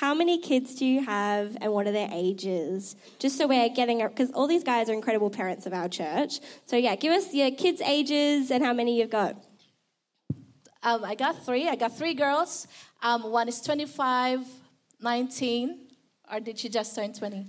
how many kids do you have and what are their ages? Just so we're getting, because all these guys are incredible parents of our church. So yeah, give us your kids' ages and how many you've got. I got three. I got three girls. One is 25, 19, or did she just turn 20?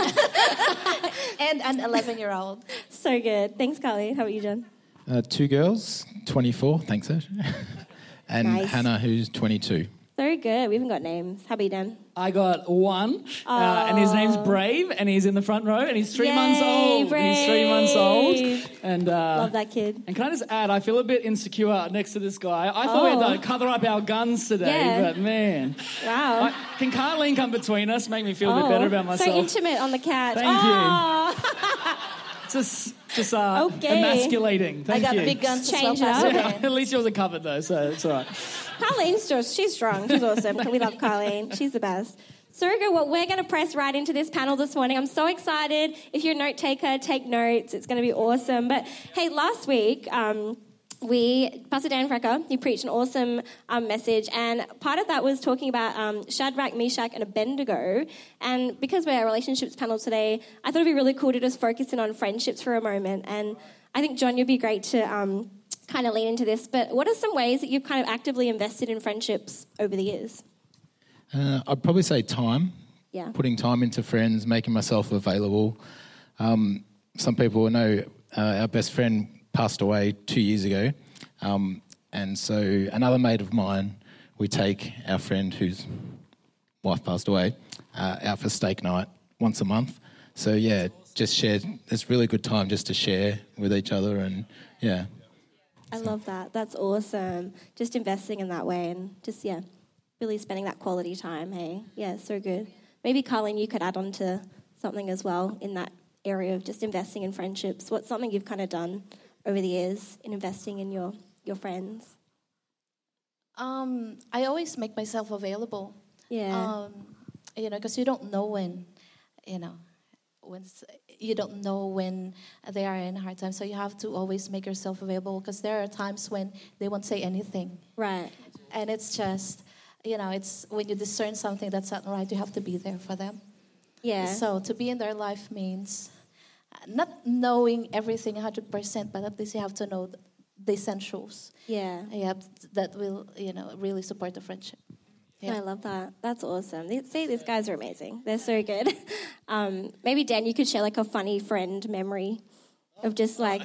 And an 11-year-old. So good. Thanks, Carly. How about you, John? Two girls, 24, thanks, Ash. And Nice. Hannah, who's 22. Very good. We haven't got names. How about you, Dan? I got one, and his name's Brave, and he's in the front row, and he's 3 months old. Brave. He's 3 months old. And Love that kid. And can I just add, I feel a bit insecure next to this guy. I thought we had to cover up our guns today, Yeah. but man. Wow. Can Carleen come between us, make me feel a bit better about myself? So intimate on the couch. Thank you. Just Okay. emasculating. Thank I got you. big guns to Change swap it up. out. At least yours are covered, though, so it's all right. Carlene's just, she's strong. She's awesome. We love Carleen. She's the best. So well, we're going to press right into this panel this morning. I'm so excited. If you're a note taker, take notes. It's going to be awesome. But hey, last week, Pastor Dan Frecker, he preached an awesome message, and part of that was talking about Shadrach, Meshach, and Abednego. And because we're a relationships panel today, I thought it'd be really cool to just focus in on friendships for a moment. And I think, John, you'd be great to kind of lean into this. But what are some ways that you've kind of actively invested in friendships over the years? I'd probably say time. Yeah. Putting time into friends, making myself available. Some people know our best friend passed away 2 years ago. And so another mate of mine, we take our friend whose wife passed away out for steak night once a month. So, yeah, just share. It's really good time just to share with each other and, yeah. I love that. That's awesome. Just investing in that way and just, really spending that quality time, hey? Yeah, so good. Maybe, Carleen, you could add on to something as well in that area of just investing in friendships. What's something you've kind of done over the years in investing in your friends? I always make myself available. Yeah. Because you don't know when you don't know when they are in a hard time. So you have to always make yourself available because there are times when they won't say anything. Right. And it's just, it's when you discern something that's not right, you have to be there for them. Yeah. So to be in their life means not knowing everything 100%, but at least you have to know the essentials. Yeah. That will, really support the friendship. Yeah. I love that. That's awesome. These guys are amazing. They're so good. Maybe, Dan, you could share like a funny friend memory of just like,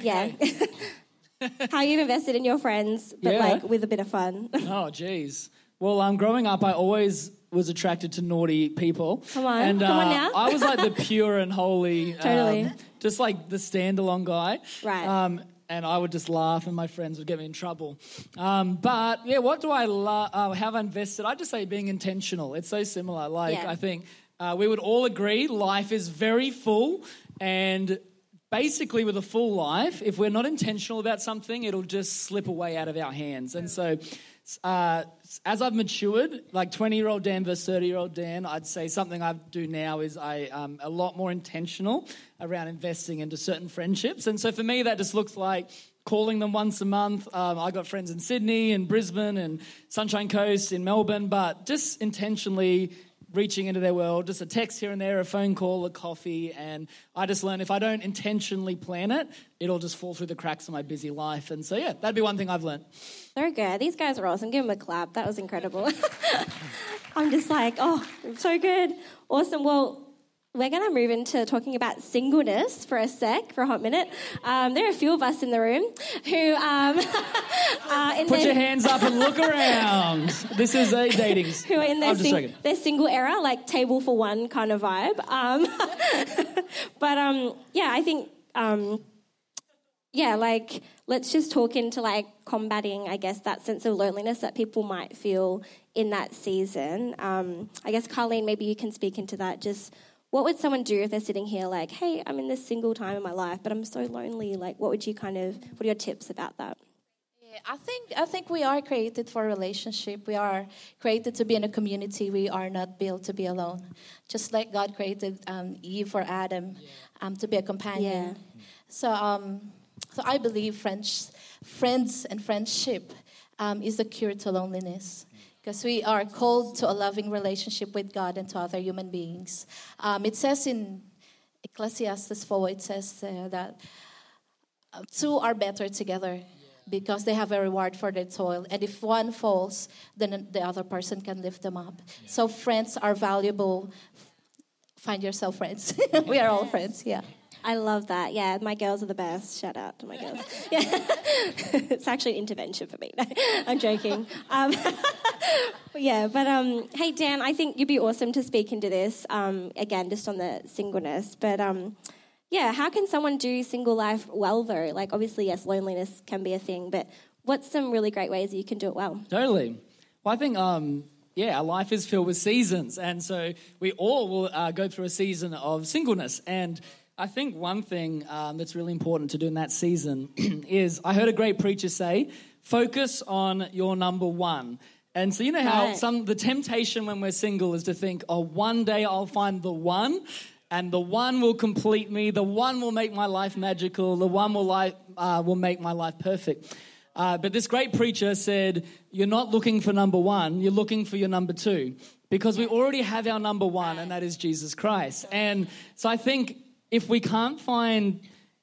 how you've invested in your friends, but like with a bit of fun. Oh, geez. Well, growing up, I always was attracted to naughty people. Come on now. I was like the pure and holy, Totally. just like the stand-alone guy. Right. And I would just laugh and my friends would get me in trouble. But, yeah, what do I have I invested? I'd just say being intentional. It's so similar. I think we would all agree life is very full, and basically with a full life, if we're not intentional about something, it'll just slip away out of our hands. And so as I've matured, like 20-year-old Dan versus 30-year-old Dan, I'd say something I do now is I am a lot more intentional around investing into certain friendships. And so for me, that just looks like calling them once a month. I got friends in Sydney and Brisbane and Sunshine Coast in Melbourne, but just intentionally reaching into their world, just a text here and there, a phone call, a coffee, and I just learned if I don't intentionally plan it, it'll just fall through the cracks of my busy life. And so, yeah, that'd be one thing I've learned. So good. These guys are awesome. Give them a clap. That was incredible. I'm just like, so good. Awesome. Well, we're going to move into talking about singleness for a hot minute. There are a few of us in the room who Put your hands up and look around. This is a dating. Who are in their single era, like table for one kind of vibe. But I think let's just talk into like combating, I guess, that sense of loneliness that people might feel in that season. I guess, Carleen, maybe you can speak into that. Just what would someone do if they're sitting here like, hey, I'm in this single time in my life, but I'm so lonely. Like, what are your tips about that? Yeah, I think we are created for a relationship. We are created to be in a community. We are not built to be alone. Just like God created Eve for Adam to be a companion. Yeah. So I believe friends and friendship is the cure to loneliness. because we are called to a loving relationship with God and to other human beings. It says in Ecclesiastes 4, it says that two are better together because they have a reward for their toil. And if one falls, then the other person can lift them up. Yeah. So friends are valuable. Find yourself friends. We are all friends, yeah. I love that. Yeah, my girls are the best. Shout out to my girls. Yeah. It's actually an intervention for me. No, I'm joking. Hey, Dan, I think you'd be awesome to speak into this, again, just on the singleness. But, how can someone do single life well, though? Like, obviously, yes, loneliness can be a thing, but what's some really great ways that you can do it well? Totally. Well, I think... our life is filled with seasons, and so we all will go through a season of singleness. And I think one thing that's really important to do in that season is, I heard a great preacher say, focus on your number one. And so you know how the temptation when we're single is to think, oh, one day I'll find the one, and the one will complete me, the one will make my life magical, the one will make my life perfect. But this great preacher said, you're not looking for number one, you're looking for your number two. Because we already have our number one, and that is Jesus Christ. And so I think if we can't find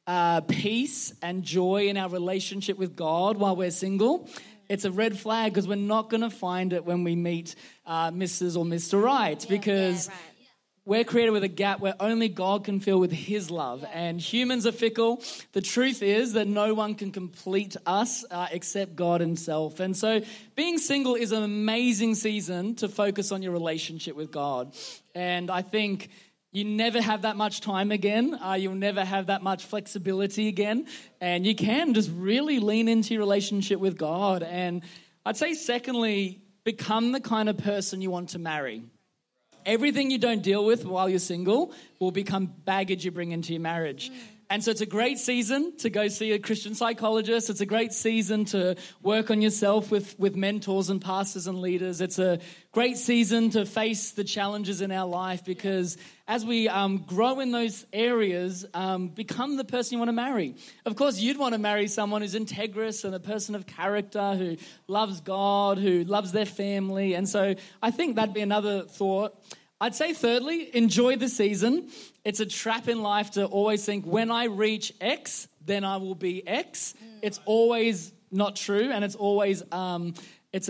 peace and joy in our relationship with God while we're single, it's a red flag, because we're not going to find it when we meet Mrs. or Mr. Right. Because... we're created with a gap where only God can fill with his love. And humans are fickle. The truth is that no one can complete us except God himself. And so being single is an amazing season to focus on your relationship with God. And I think you never have that much time again. You'll never have that much flexibility again. And you can just really lean into your relationship with God. And I'd say, secondly, become the kind of person you want to marry. Everything you don't deal with while you're single will become baggage you bring into your marriage. And so it's a great season to go see a Christian psychologist. It's a great season to work on yourself with mentors and pastors and leaders. It's a great season to face the challenges in our life, because as we grow in those areas, become the person you want to marry. Of course, you'd want to marry someone who's integrous and a person of character, who loves God, who loves their family. And so I think that'd be another thought. I'd say thirdly, enjoy the season. It's a trap in life to always think, when I reach X, then I will be X. It's always not true, and it's always just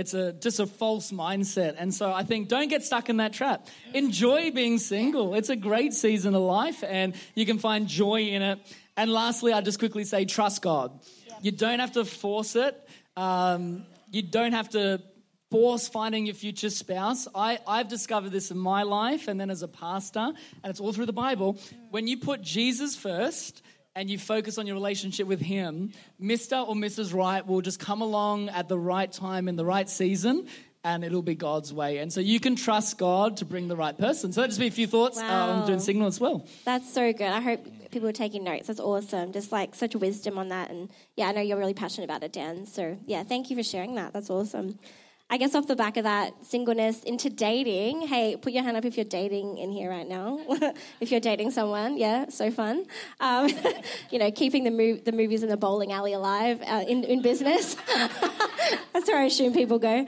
a false mindset. And so I think, don't get stuck in that trap. Enjoy being single. It's a great season of life, and you can find joy in it. And lastly, I'd just quickly say, trust God. You don't have to force it. You don't have to force finding your future spouse. I've discovered this in my life, and then as a pastor, and it's all through the Bible. When you put Jesus first and you focus on your relationship with him, Mr. or Mrs. Right will just come along at the right time in the right season, and it'll be God's way. And so you can trust God to bring the right person. So that'll just be a few thoughts on doing single as well. That's so good. I hope people are taking notes. That's awesome. Just like such wisdom on that. And yeah, I know you're really passionate about it, Dan. So yeah, thank you for sharing that. That's awesome. I guess off the back of that, singleness into dating. Hey, put your hand up if you're dating in here right now. If you're dating someone, yeah, so fun. Keeping the movies in the bowling alley alive in business. That's where I assume people go.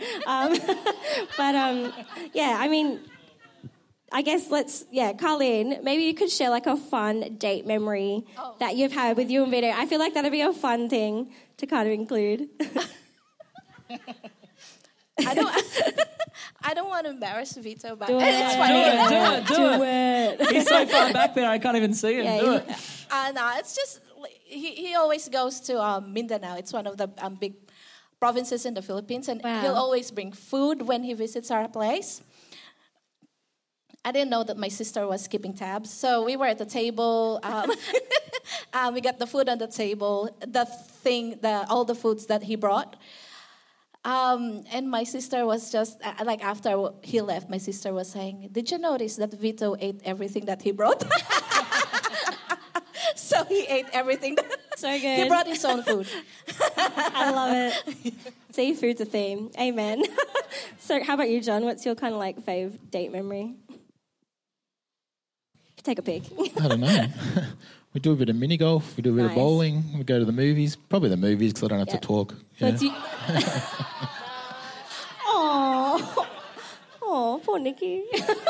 I guess Carleen, maybe you could share like a fun date memory that you've had with you and Vito. I feel like that'd be a fun thing to kind of include. I don't want to embarrass Vito, but do it. He's so far back there, I can't even see him. Do it. No, it's just he always goes to Mindanao. It's one of the big provinces in the Philippines, and he'll always bring food when he visits our place. I didn't know that my sister was keeping tabs, so we were at the table. We got the food on the table, all the foods that he brought. And my sister was just, after he left, my sister was saying, did you notice that Vito ate everything that he brought? So he ate everything. So good. He brought his own food. I love it. Seafood's a theme. Amen. So how about you, John? What's your kind of like fave date memory? Take a pick. I don't know. We do a bit of mini golf. We do a bit of bowling. We go to the movies. Probably the movies, because I don't have to talk. Yeah. Aww. Poor Nikki.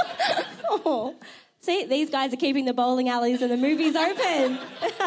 Oh. See, these guys are keeping the bowling alleys and the movies open.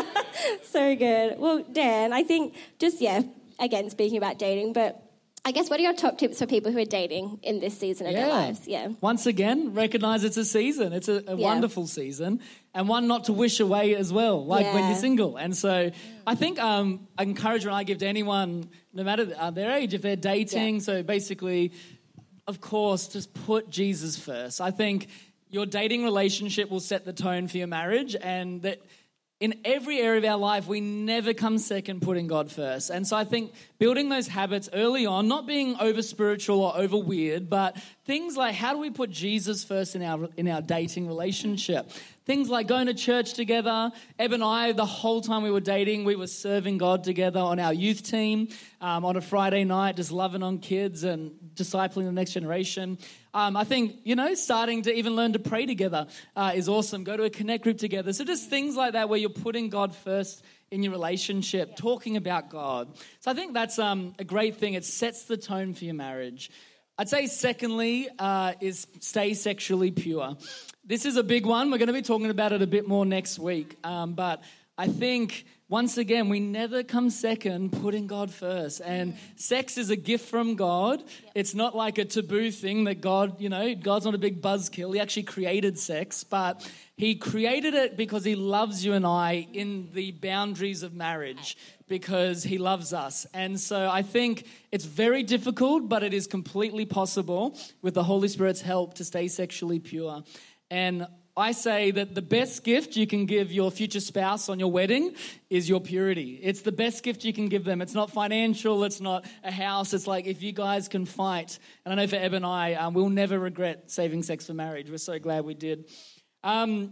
So good. Well, Dan, I think just, again, speaking about dating, but I guess what are your top tips for people who are dating in this season of their lives? Yeah. Once again, recognise it's a season. It's a wonderful season, and one not to wish away as well, like when you're single. And so I think encouragement I give to anyone, no matter their age, if they're dating, so basically, of course, just put Jesus first. I think your dating relationship will set the tone for your marriage, and that in every area of our life, we never come second putting God first. And so I think building those habits early on, not being over spiritual or over weird, but things like how do we put Jesus first in our dating relationship? Things like going to church together. Eb and I, the whole time we were dating, we were serving God together on our youth team on a Friday night, just loving on kids and discipling the next generation. I think, starting to even learn to pray together is awesome. Go to a connect group together. So just things like that where you're putting God first in your relationship, talking about God. So I think that's a great thing. It sets the tone for your marriage. I'd say secondly is stay sexually pure. This is a big one. We're going to be talking about it a bit more next week. But I think, once again, we never come second putting God first. And sex is a gift from God. It's not like a taboo thing that God, God's not a big buzzkill. He actually created sex, but he created it because he loves you and I in the boundaries of marriage, because he loves us. And so I think it's very difficult, but it is completely possible with the Holy Spirit's help to stay sexually pure. And I say that the best gift you can give your future spouse on your wedding is your purity. It's the best gift you can give them. It's not financial. It's not a house. It's like if you guys can fight. And I know for Eb and I, we'll never regret saving sex for marriage. We're so glad we did. And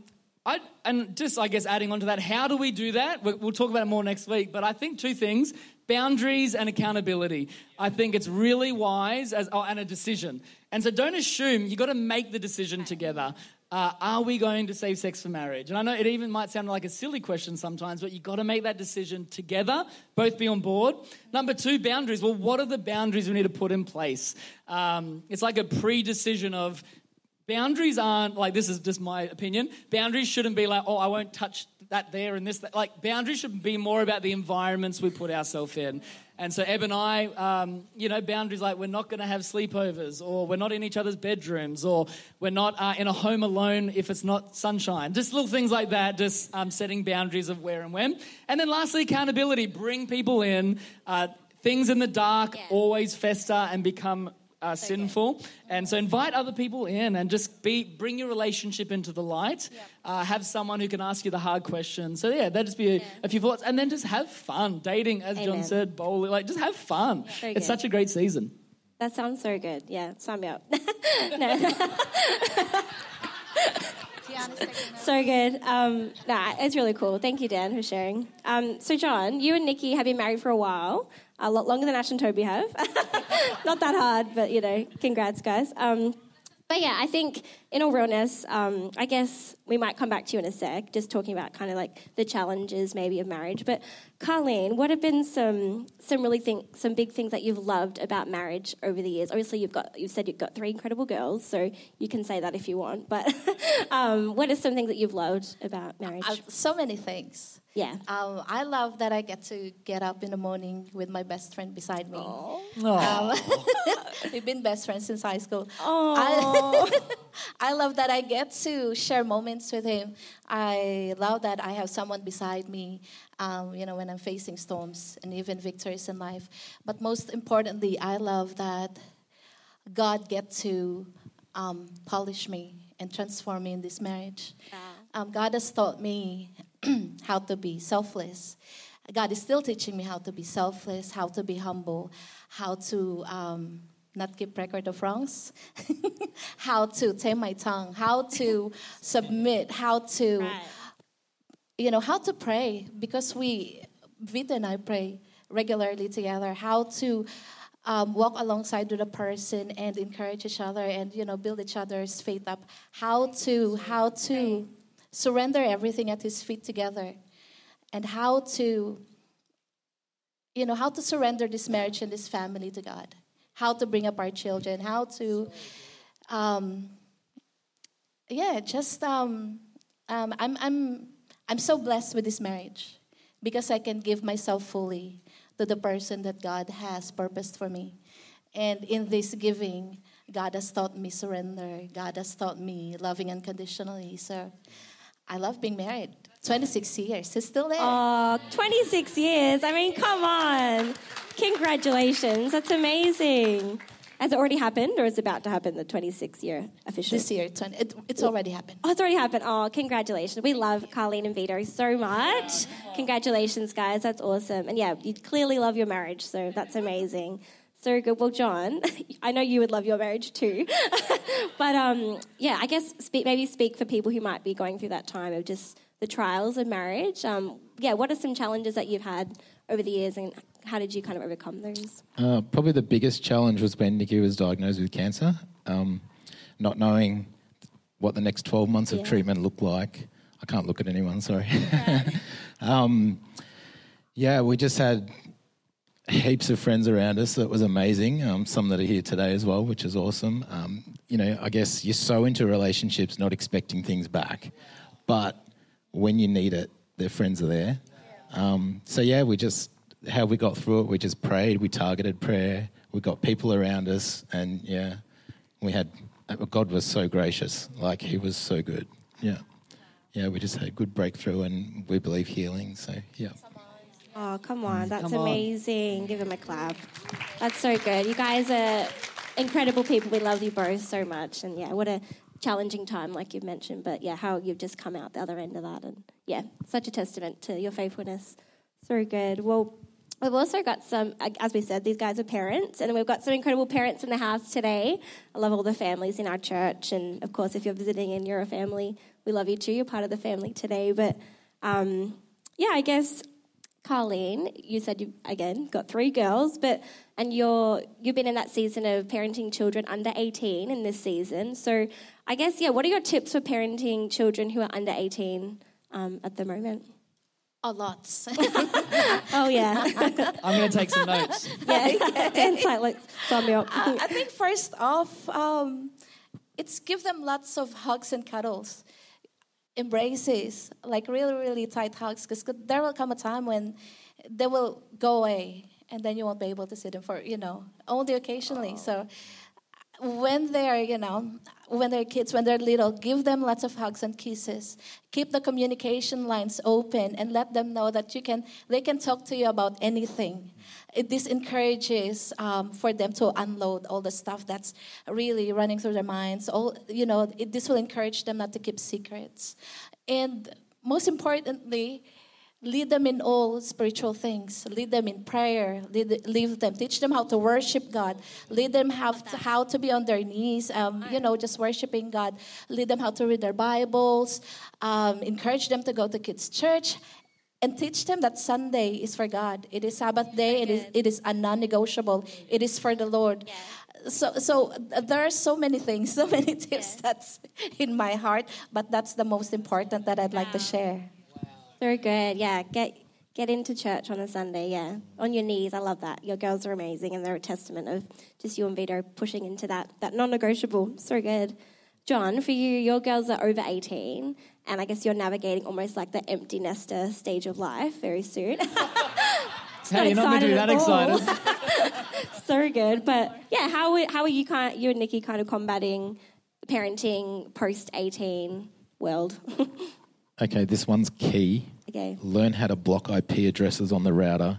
just, I guess, adding on to that, how do we do that? We'll talk about it more next week. But I think two things, boundaries and accountability. I think it's really wise and a decision. And so don't assume, you've got to make the decision together. Are we going to save sex for marriage? And I know it even might sound like a silly question sometimes, but you've got to make that decision together, both be on board. Number two, boundaries. Well, what are the boundaries we need to put in place? It's like a pre-decision of boundaries aren't, like, this is just my opinion, boundaries shouldn't be like, oh, I won't touch that there and this. That. Like, boundaries should be more about the environments we put ourselves in. And so Eb and I, boundaries like we're not going to have sleepovers, or we're not in each other's bedrooms, or we're not in a home alone if it's not sunshine. Just little things like that, just setting boundaries of where and when. And then lastly, accountability. Bring people in. Things in the dark always fester and become sinful. And so invite other people in and just bring your relationship into the light. Have someone who can ask you the hard questions. So that'd just be a few thoughts. And then just have fun. Dating, as John said, bowling, just have fun. It's such a great season. That sounds so good. Yeah, sign me up. So good. It's really cool. Thank you, Dan, for sharing. So John, you and Nikki have been married for a while. A lot longer than Ash and Toby have. Not that hard, but, congrats, guys. But yeah, I think in all realness, I guess we might come back to you in a sec, just talking about kind of like the challenges maybe of marriage. But Carleen, what have been some big things that you've loved about marriage over the years? Obviously, you've said you've got 3 incredible girls, so you can say that if you want. But what are some things that you've loved about marriage? So many things. Yeah. I love that I get up in the morning with my best friend beside me. We've been best friends since high school. I love that I get to share moments with him. I love that I have someone beside me, when I'm facing storms and even victories in life. But most importantly, I love that God gets to polish me and transform me in this marriage. God has taught me how to be selfless. God is still teaching me how to be selfless, how to be humble, how to not keep record of wrongs, how to tame my tongue, how to submit, how to, how to pray, because Vita and I pray regularly together, how to walk alongside with a person and encourage each other and, build each other's faith up, how to surrender everything at his feet together, and how to surrender this marriage and this family to God, how to bring up our children, how to Um, yeah, just I'm so blessed with this marriage because I can give myself fully to the person that God has purposed for me. And in this giving, God has taught me surrender. God has taught me loving unconditionally. So I love being married. 26 years. It's still there. Oh, 26 years. I mean, come on. Congratulations. That's amazing. Has it already happened or is it about to happen, the 26-year official? This year, it's already happened. Oh, it's already happened. Oh, congratulations. We love Carlene and Vito so much. Congratulations, guys. That's awesome. And yeah, you clearly love your marriage, so that's amazing. So good. Well, John, I know you would love your marriage too. But yeah, I guess maybe speak for people who might be going through that time of just the trials of marriage. Yeah, what are some challenges that you've had over the years and how did you kind of overcome those? Probably the biggest challenge was when Nikki was diagnosed with cancer, not knowing what the next 12 months of treatment looked like. I can't look at anyone, sorry. Yeah, we just had heaps of friends around us. That was amazing. Some that are here today as well, which is awesome. You know, I guess you're so into relationships, not expecting things back. But when you need it, their friends are there. So yeah, how we got through it, we just prayed, we targeted prayer, we got people around us, and yeah, God was so gracious, like he was so good. Yeah, we just had good breakthrough and we believe healing, so yeah. Oh, come on, that's amazing. Give him a clap. That's so good. You guys are incredible people. We love you both so much, and yeah, what a challenging time, like you've mentioned, but yeah, how you've just come out the other end of that, and yeah, such a testament to your faithfulness. So good. Well, we've also got some, as we said, these guys are parents, and we've got some incredible parents in the house today. I love all the families in our church, and of course, if you're visiting and you're a family, we love you too. You're part of the family today. But yeah, I guess, Carlene, you said you again got 3 girls, and you've been in that season of parenting children under 18 in this season. So I guess, yeah, what are your tips for parenting children who are under 18 at the moment? Oh, lots. Oh, yeah. I'm going to take some notes. Yeah, Dan's like, let's sum me up. I think first off, it's give them lots of hugs and cuddles, embraces, like really, really tight hugs, because there will come a time when they will go away, and then you won't be able to see them for, only occasionally. Oh. So when they're, when they're kids, when they're little, give them lots of hugs and kisses. Keep the communication lines open and let them know that they can talk to you about anything. This encourages for them to unload all the stuff that's really running through their minds. This will encourage them not to keep secrets. And most importantly, lead them in all spiritual things. Lead them in prayer. Teach them how to worship God. Lead them how to be on their knees, just worshiping God. Lead them how to read their Bibles. Encourage them to go to kids' church. And teach them that Sunday is for God. It is Sabbath day. It is a non-negotiable. It is for the Lord. Yeah. So there are so many things, so many tips that's in my heart. But that's the most important that I'd like to share. Very good. Yeah, get into church on a Sunday. Yeah, on your knees. I love that. Your girls are amazing, and they're a testament of just you and Vito pushing into that non-negotiable. So good. John, for you, your girls are over 18, and I guess you're navigating almost like the empty nester stage of life very soon. Hey, you're not going to be that excited. So good. But yeah, how are you you and Nikki kind of combating parenting post-18 world? Okay, this one's key. Okay. Learn how to block IP addresses on the router.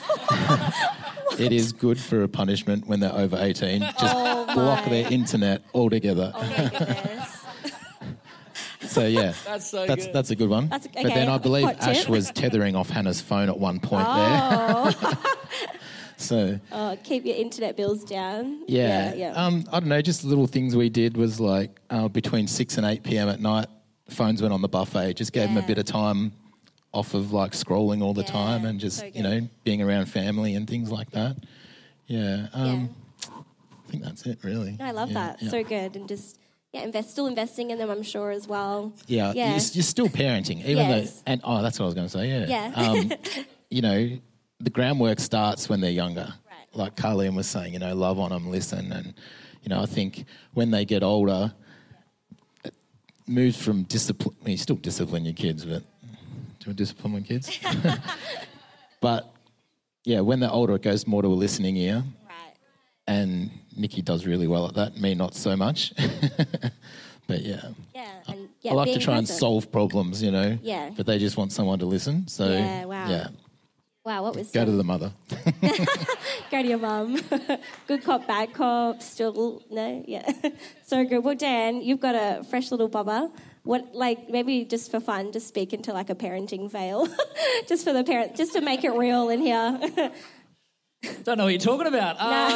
It is good for a punishment when they're over 18. Just block their internet altogether. Oh my goodness. So yeah, good. That's a good one. Okay. But then I believe Ash was tethering off Hannah's phone at one point there. So keep your internet bills down. Yeah. I don't know, just little things we did was like between 6 and 8 p.m. at night, phones went on the buffet. Just gave them a bit of time off of like scrolling all the time and just, being around family and things like that. Yeah. I think that's it really. No, I love that. Yeah. So good. And just, still investing in them, I'm sure, as well. Yeah. You're still parenting, even though, and that's what I was going to say, yeah. The groundwork starts when they're younger. Right. Like Carlene was saying, love on them, listen, and, I think when they get older, it moves from discipline. You still discipline your kids, but do you discipline my kids? But, yeah, when they're older, it goes more to a listening ear. Right. And Nikki does really well at that, me not so much. But, Yeah, and I like to being try and present. solve problems, Yeah. But they just want someone to listen. So, Yeah, wow. yeah. Wow, what was Go to the mother. Go to your mum. Good cop, bad cop. Still, no, yeah. So good. Well, Dan, you've got a fresh little bobber. What, maybe just for fun, just speak into a parenting veil, just for the parents, just to make it real in here. Don't know what you're talking about.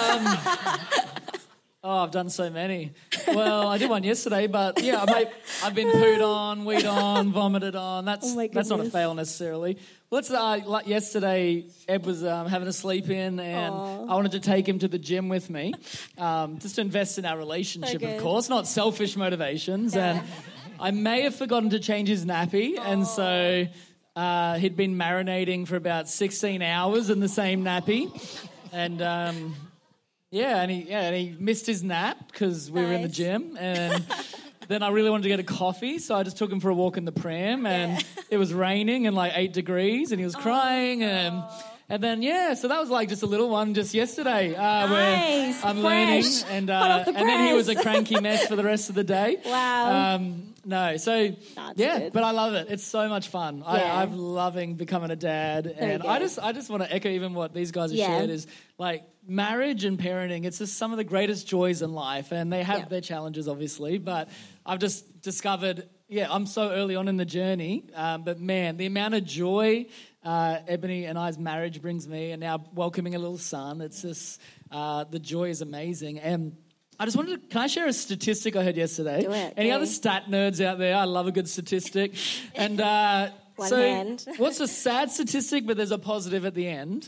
I've done so many. Well, I did one yesterday, but yeah, I've been pooed on, weed on, vomited on. That's Oh my not a goodness. fail necessarily. Well, like yesterday, Eb was having a sleep in, and I wanted to take him to the gym with me, just to invest in our relationship, So of good. course, not selfish motivations. And I may have forgotten to change his nappy, and so he'd been marinating for about 16 hours in the same nappy, and. And he missed his nap because we were in the Nice. gym, and then I really wanted to get a coffee, so I just took him for a walk in the pram, and it was raining and 8 degrees, and he was crying, and then so that was just a little one just yesterday where Nice, I'm fresh, learning, and hot off the then he was a press. cranky mess for the rest of the day. Wow. No, so That's yeah, good. but I love it. It's so much fun. Yeah. I'm loving becoming a dad, and good. I just want to echo even what these guys have Yeah. shared is marriage and parenting. It's just some of the greatest joys in life, and they have their challenges, obviously. But I've just discovered, I'm so early on in the journey, but man, the amount of joy Ebony and I's marriage brings me, and now welcoming a little son, it's just the joy is amazing. And I just wanted to, can I share a statistic I heard yesterday? Do it, Any go. other stat nerds out there? I love a good statistic. And One so hand. what's a sad statistic, but there's a positive at the end,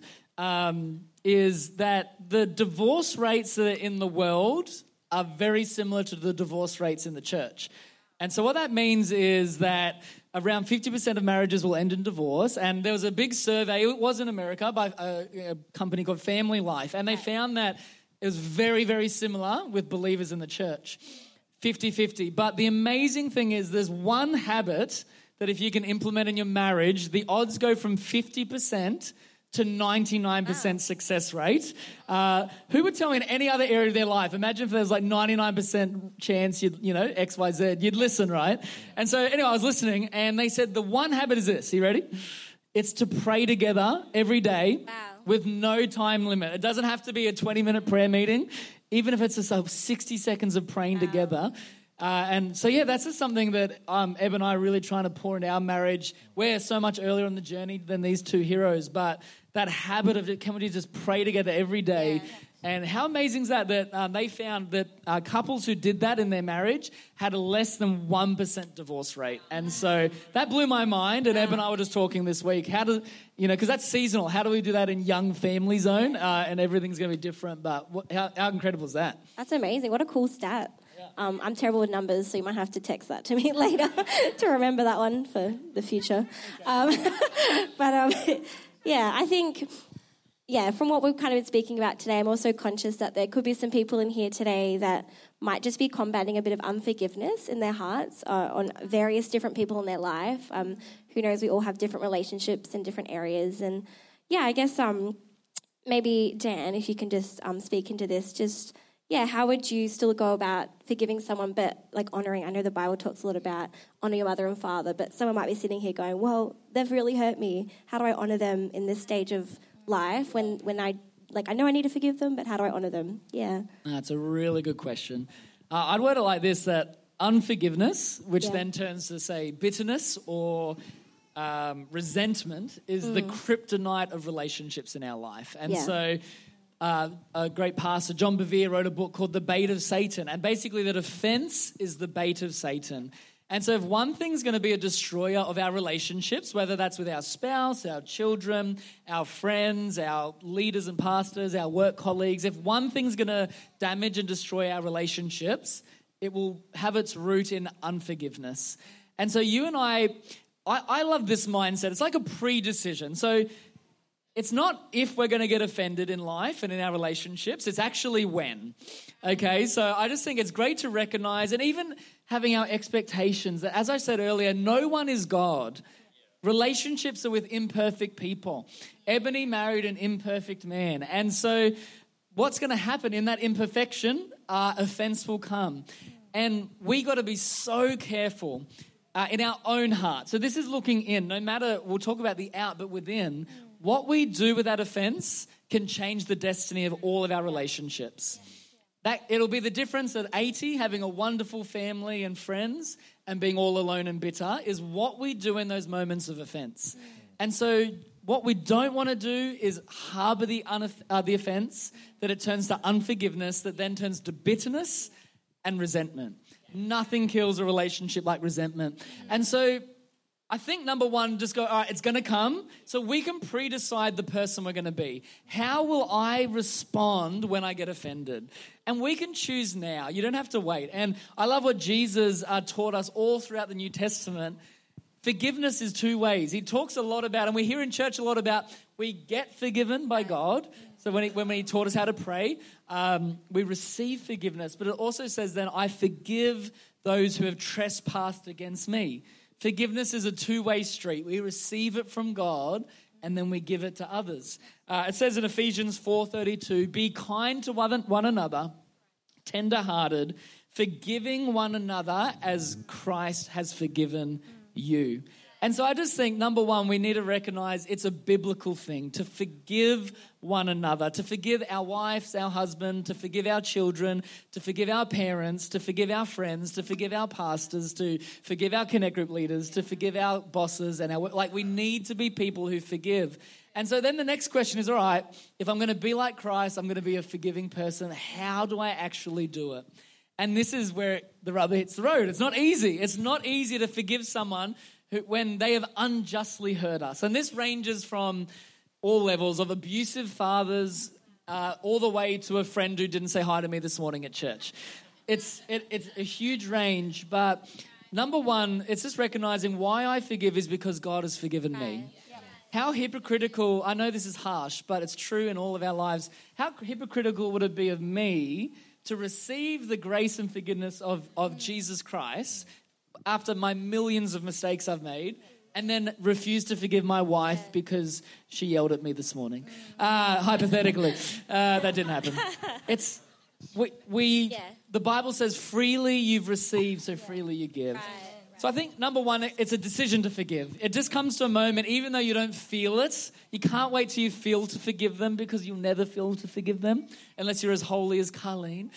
is that the divorce rates that are in the world are very similar to the divorce rates in the church. And so what that means is that around 50% of marriages will end in divorce. And there was a big survey, it was in America, by a company called Family Life. And they found that it was very, very similar with believers in the church, 50-50. But the amazing thing is there's one habit that if you can implement in your marriage, the odds go from 50% to 99% success rate. Who would tell me in any other area of their life? Imagine if there was 99% chance X, Y, Z, you'd listen, right? And so anyway, I was listening, and they said the one habit is this. Are you ready? It's to pray together every day with no time limit. It doesn't have to be a 20-minute prayer meeting, even if it's just 60 seconds of praying together. And so, that's just something that Eb and I are really trying to pour into our marriage. We're so much earlier on the journey than these two heroes, but that habit of, can we just pray together every day? And how amazing is that they found that couples who did that in their marriage had a less than 1% divorce rate. And so that blew my mind, and Eb and I were just talking this week. How do, because that's seasonal. How do we do that in young family zone? And everything's going to be different, but how incredible is that? That's amazing. What a cool stat. I'm terrible with numbers, so you might have to text that to me later to remember that one for the future. I think, from what we've kind of been speaking about today, I'm also conscious that there could be some people in here today that might just be combating a bit of unforgiveness in their hearts on various different people in their life. Who knows, we all have different relationships in different areas. And, I guess maybe, Dan, if you can just speak into this, just... how would you still go about forgiving someone, but honouring? I know the Bible talks a lot about honour your mother and father, but someone might be sitting here going, well, they've really hurt me. How do I honour them in this stage of life when I know I need to forgive them, but how do I honour them? Yeah. That's a really good question. I'd word it like this, that unforgiveness, which then turns to, say, bitterness or resentment, is the kryptonite of relationships in our life. And so... a great pastor, John Bevere, wrote a book called The Bait of Satan. And basically that offense is the bait of Satan. And so if one thing's going to be a destroyer of our relationships, whether that's with our spouse, our children, our friends, our leaders and pastors, our work colleagues, if one thing's going to damage and destroy our relationships, it will have its root in unforgiveness. And so you and I love this mindset. It's like a pre-decision. So it's not if we're going to get offended in life and in our relationships, it's actually when. Okay, so I just think it's great to recognize, and even having our expectations that, as I said earlier, no one is God. Relationships are with imperfect people. Ebony married an imperfect man. And so what's going to happen in that imperfection? Offense will come. And we got to be so careful in our own heart. So this is looking in. No matter, we'll talk about the out, but within, what we do with that offense can change the destiny of all of our relationships. That it'll be the difference at 80, having a wonderful family and friends, and being all alone and bitter, is what we do in those moments of offense. And so what we don't want to do is harbor the offense, that it turns to unforgiveness, that then turns to bitterness and resentment. Nothing kills a relationship like resentment. And so I think number one, just go, all right, it's going to come. So we can pre-decide the person we're going to be. How will I respond when I get offended? And we can choose now. You don't have to wait. And I love what Jesus taught us all throughout the New Testament. Forgiveness is two ways. He talks a lot about, and we hear in church a lot about, we get forgiven by God. So when he taught us how to pray, we receive forgiveness. But it also says then, I forgive those who have trespassed against me. Forgiveness is a two-way street. We receive it from God, and then we give it to others. It says in Ephesians 4:32, be kind to one another, tender-hearted, forgiving one another as Christ has forgiven you. And so I just think, number one, we need to recognize it's a biblical thing to forgive one another, to forgive our wives, our husband, to forgive our children, to forgive our parents, to forgive our friends, to forgive our pastors, to forgive our connect group leaders, to forgive our bosses, and we need to be people who forgive. And so then the next question is, all right, if I'm going to be like Christ, I'm going to be a forgiving person, how do I actually do it? And this is where the rubber hits the road. It's not easy. It's not easy to forgive someone when they have unjustly hurt us. And this ranges from all levels of abusive fathers all the way to a friend who didn't say hi to me this morning at church. It's a huge range, but number one, it's just recognizing why I forgive is because God has forgiven me. How hypocritical, I know this is harsh, but it's true in all of our lives. How hypocritical would it be of me to receive the grace and forgiveness of Jesus Christ after my millions of mistakes I've made, and then refuse to forgive my wife because she yelled at me this morning? Hypothetically, that didn't happen. It's the Bible says, freely you've received, so freely you give. Right. So I think, number one, it's a decision to forgive. It just comes to a moment, even though you don't feel it, you can't wait till you feel to forgive them, because you'll never feel to forgive them unless you're as holy as Carleen.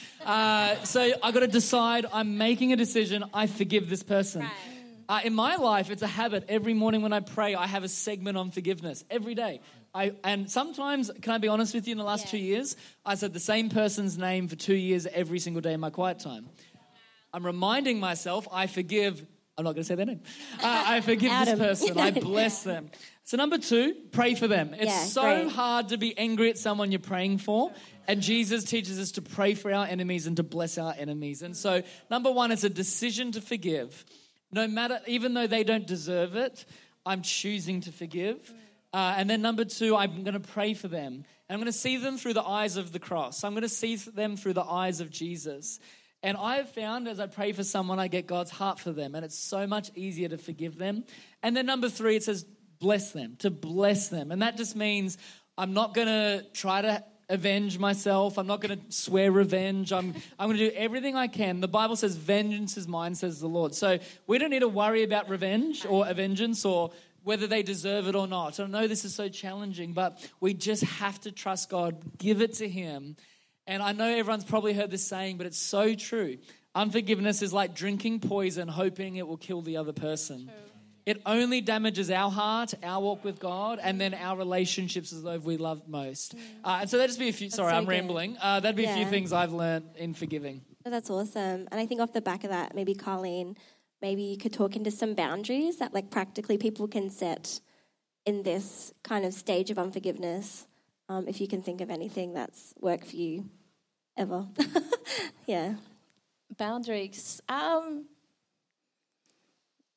So I got to decide, I'm making a decision, I forgive this person. Right. In my life, it's a habit. Every morning when I pray, I have a segment on forgiveness every day. And sometimes, can I be honest with you, in the last 2 years, I said the same person's name for 2 years every single day in my quiet time. I'm reminding myself, I forgive. I'm not going to say their name. I forgive this person. I bless them. So number two, pray for them. It's so hard to be angry at someone you're praying for. And Jesus teaches us to pray for our enemies and to bless our enemies. And so number one, it's a decision to forgive. No matter, even though they don't deserve it, I'm choosing to forgive. And then number two, I'm going to pray for them. And I'm going to see them through the eyes of the cross. I'm going to see them through the eyes of Jesus. And I have found as I pray for someone, I get God's heart for them. And it's so much easier to forgive them. And then number three, it says bless them, to bless them. And that just means I'm not going to try to avenge myself. I'm not going to swear revenge. I'm going to do everything I can. The Bible says vengeance is mine, says the Lord. So we don't need to worry about revenge or vengeance or whether they deserve it or not. I know this is so challenging, but we just have to trust God, give it to Him. And I know everyone's probably heard this saying, but it's so true. Unforgiveness is like drinking poison, hoping it will kill the other person. True. It only damages our heart, our walk with God, and then our relationships as those we love most. And so that'd just be a few, I'm rambling. That'd be a few things I've learned in forgiving. That's awesome. And I think off the back of that, maybe Carleen, maybe you could talk into some boundaries that like practically people can set in this kind of stage of unforgiveness. If you can think of anything that's worked for you ever. Yeah. Boundaries.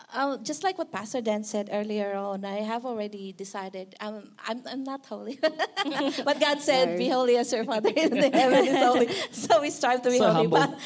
Just like what Pastor Dan said earlier on, I have already decided I'm not holy. But God said, be holy as your Father in the heaven is holy. So we strive to be So holy. humble.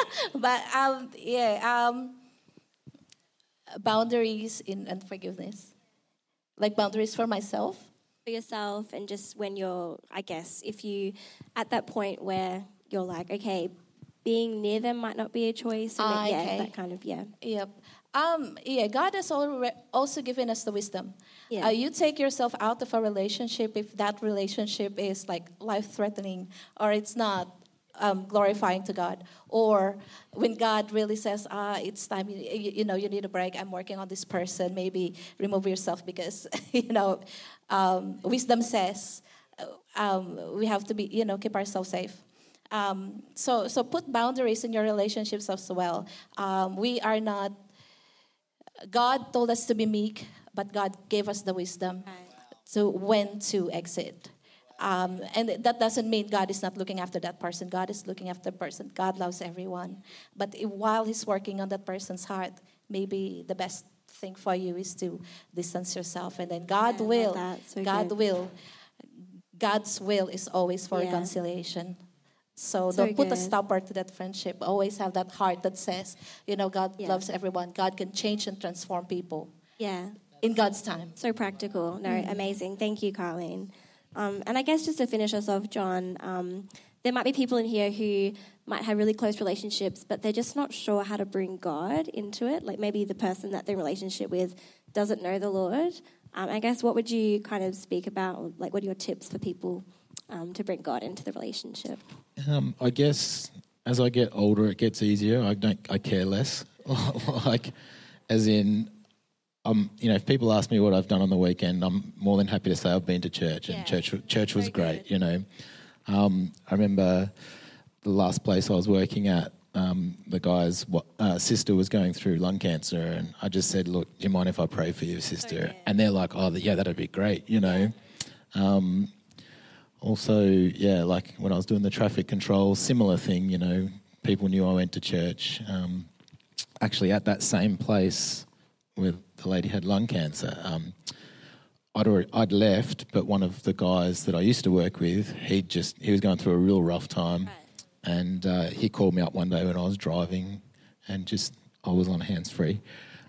Boundaries and forgiveness. Like boundaries for myself. For yourself, and just when you're, I guess, if you, at that point where you're like, okay, being near them might not be a choice. And Okay. That kind of, Yep. God has also given us the wisdom. Yeah. You take yourself out of a relationship if that relationship is like life-threatening or it's not glorifying to God. Or when God really says, it's time, you need a break. I'm working on this person. Maybe remove yourself because, wisdom says we have to be, keep ourselves safe. So put boundaries in your relationships as well. We are not, God told us to be meek, but God gave us the wisdom to when to exit. And that doesn't mean God is not looking after that person. God is looking after the person. God loves everyone. But while He's working on that person's heart, maybe the best thing for you is to distance yourself. And then God will. God's will is always for reconciliation. So don't put a stopper to that friendship. Always have that heart that says, God loves everyone. God can change and transform people. Yeah. In God's time. So practical. No, amazing. Thank you, Carleen. And I guess just to finish us off, John, there might be people in here who might have really close relationships, but they're just not sure how to bring God into it. Like maybe the person that they're in relationship with doesn't know the Lord. I guess what would you kind of speak about? Like what are your tips for people to bring God into the relationship? I guess as I get older, it gets easier. I care less. Like, as in, if people ask me what I've done on the weekend, I'm more than happy to say I've been to church, and church was great. I remember the last place I was working at, the guy's sister was going through lung cancer, and I just said, "Look, do you mind if I pray for your sister?" And they're like, "Oh, yeah, that'd be great," Also, like when I was doing the traffic control, similar thing, people knew I went to church. Actually, at that same place where the lady had lung cancer, I'd left, but one of the guys that I used to work with, he was going through a real rough time, and he called me up one day when I was driving, and I was on hands-free.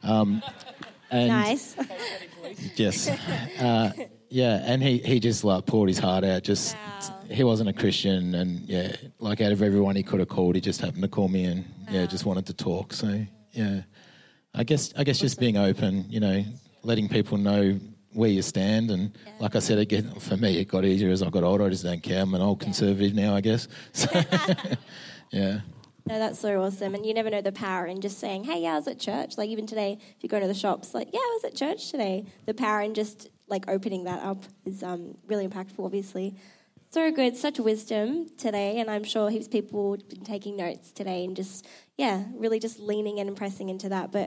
Nice. Yes. And he just poured his heart out. He wasn't a Christian, and out of everyone he could have called, he just happened to call me, and just wanted to talk. So I guess just being open, letting people know where you stand, and like I said, again, for me it got easier as I got older. I just don't care. I'm an old conservative now, I guess. So, yeah. No, that's so awesome. And you never know the power in just saying, hey, I was at church. Like even today, if you go to the shops, I was at church today. The power in just opening that up is really impactful, obviously. So good, such wisdom today, and I'm sure heaps of people have been taking notes today and just, really just leaning in and pressing into that. But